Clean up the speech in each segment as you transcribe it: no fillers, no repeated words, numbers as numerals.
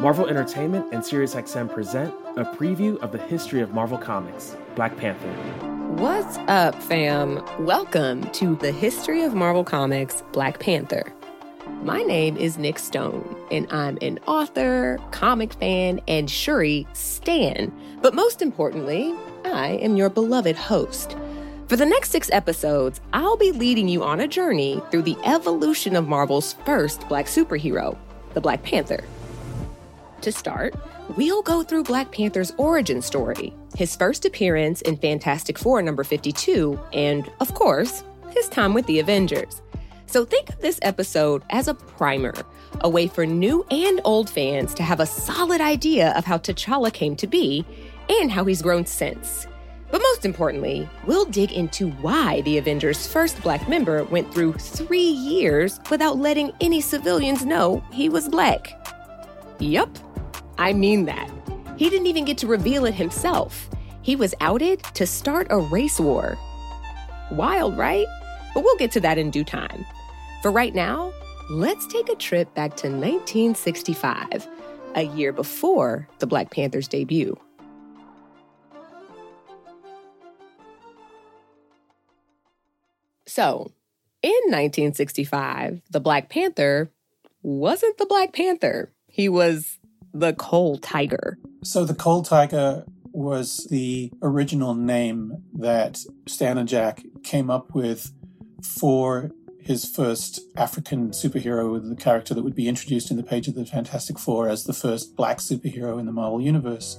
Marvel Entertainment and SiriusXM present a preview of the history of Marvel Comics, Black Panther. What's up, fam? Welcome to the history of Marvel Comics, Black Panther. My name is Nick Stone, and I'm an author, comic fan, and Shuri stan. But most importantly, I am your beloved host. For the next 6 episodes, I'll be leading you on a journey through the evolution of Marvel's first Black superhero, the Black Panther. To start, we'll go through Black Panther's origin story, his first appearance in Fantastic Four number 52, and, of course, his time with the Avengers. So think of this episode as a primer, a way for new and old fans to have a solid idea of how T'Challa came to be and how he's grown since. But most importantly, we'll dig into why the Avengers' first Black member went through 3 years without letting any civilians know he was Black. Yup, I mean that. He didn't even get to reveal it himself. He was outed to start a race war. Wild, right? But we'll get to that in due time. For right now, let's take a trip back to 1965, a year before the Black Panther's debut. So, in 1965, the Black Panther wasn't the Black Panther. He was the Coal Tiger. So the Coal Tiger was the original name that Stan and Jack came up with for his first African superhero, the character that would be introduced in the page of the Fantastic Four as the first Black superhero in the Marvel Universe.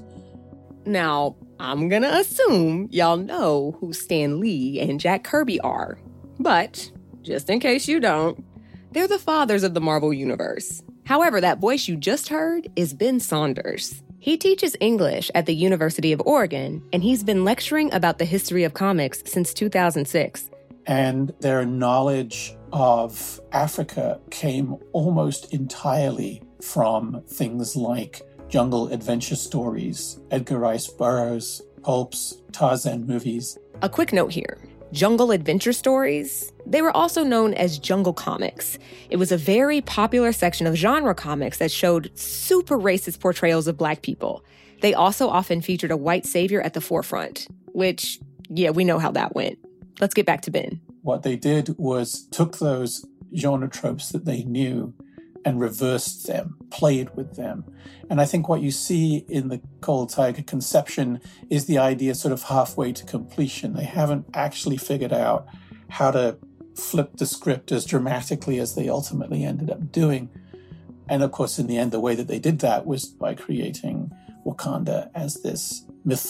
Now, I'm gonna assume y'all know who Stan Lee and Jack Kirby are. But, just in case you don't, they're the fathers of the Marvel Universe. However, that voice you just heard is Ben Saunders. He teaches English at the University of Oregon, and he's been lecturing about the history of comics since 2006. And their knowledge of Africa came almost entirely from things like jungle adventure stories, Edgar Rice Burroughs, pulps, Tarzan movies. A quick note here. Jungle adventure stories, they were also known as jungle comics. It was a very popular section of genre comics that showed super racist portrayals of Black people. They also often featured a white savior at the forefront, which, yeah, we know how that went. Let's get back to Ben. What they did was took those genre tropes that they knew and reversed them, played with them. And I think what you see in the Coal Tiger conception is the idea sort of halfway to completion. They haven't actually figured out how to flip the script as dramatically as they ultimately ended up doing. And of course, in the end, the way that they did that was by creating Wakanda as this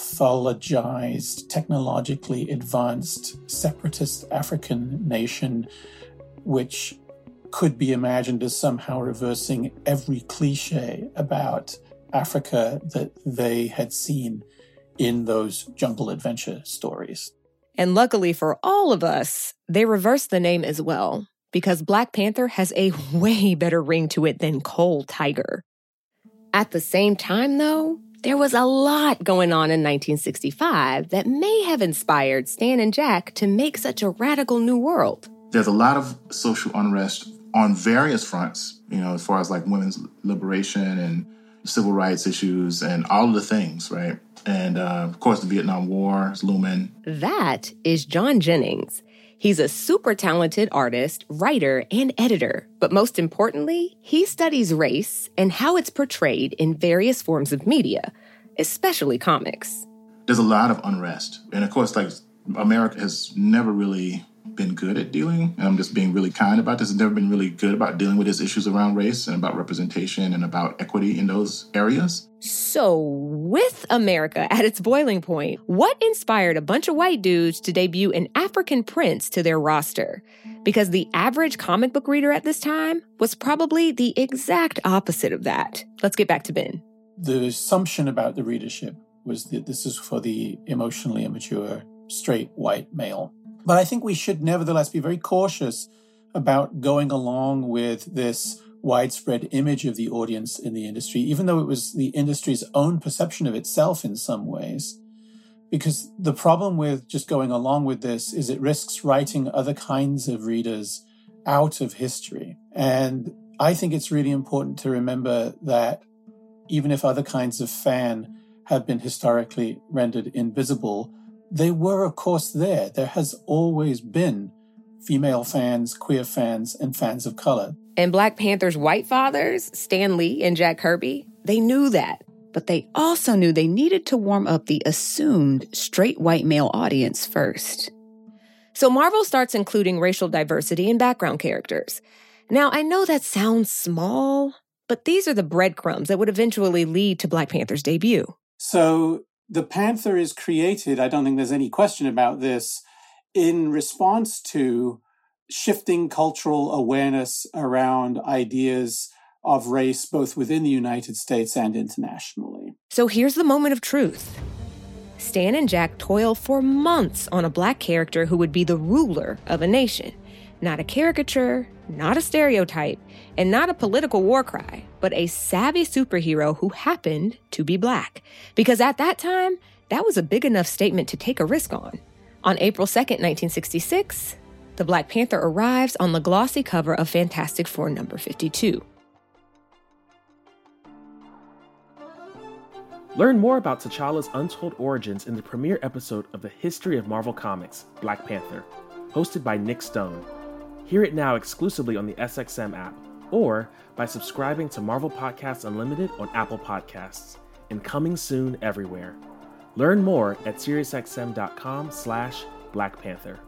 mythologized, technologically advanced, separatist African nation, which could be imagined as somehow reversing every cliche about Africa that they had seen in those jungle adventure stories. And luckily for all of us, they reversed the name as well, because Black Panther has a way better ring to it than Coal Tiger. At the same time, though, there was a lot going on in 1965 that may have inspired Stan and Jack to make such a radical new world. There's a lot of social unrest on various fronts, as far as like women's liberation and civil rights issues and all of the things, right? And of course, the Vietnam War is looming. That is John Jennings. He's a super talented artist, writer, and editor. But most importantly, he studies race and how it's portrayed in various forms of media, especially comics. There's a lot of unrest. And of course, like America has never really been good at dealing, and I'm just being really kind about this, has never been really good about dealing with its issues around race and about representation and about equity in those areas. So, with America at its boiling point, what inspired a bunch of white dudes to debut an African prince to their roster? Because the average comic book reader at this time was probably the exact opposite of that. Let's get back to Ben. The assumption about the readership was that this is for the emotionally immature, straight white male. But I think we should nevertheless be very cautious about going along with this widespread image of the audience in the industry, even though it was the industry's own perception of itself in some ways. Because the problem with just going along with this is it risks writing other kinds of readers out of history. And I think it's really important to remember that even if other kinds of fan have been historically rendered invisible, they were, of course, there. There has always been female fans, queer fans, and fans of color. And Black Panther's white fathers, Stan Lee and Jack Kirby, they knew that. But they also knew they needed to warm up the assumed straight white male audience first. So Marvel starts including racial diversity in background characters. Now, I know that sounds small, but these are the breadcrumbs that would eventually lead to Black Panther's debut. So the Panther is created, I don't think there's any question about this, in response to shifting cultural awareness around ideas of race, both within the United States and internationally. So here's the moment of truth. Stan and Jack toil for months on a Black character who would be the ruler of a nation. Not a caricature, not a stereotype, and not a political war cry, but a savvy superhero who happened to be Black. Because at that time, that was a big enough statement to take a risk on. On April 2nd, 1966, the Black Panther arrives on the glossy cover of Fantastic Four number 52. Learn more about T'Challa's untold origins in the premiere episode of the History of Marvel Comics, Black Panther, hosted by Nick Stone. Hear it now exclusively on the SXM app, or by subscribing to Marvel Podcasts Unlimited on Apple Podcasts, and coming soon everywhere. Learn more at SiriusXM.com/Black Panther.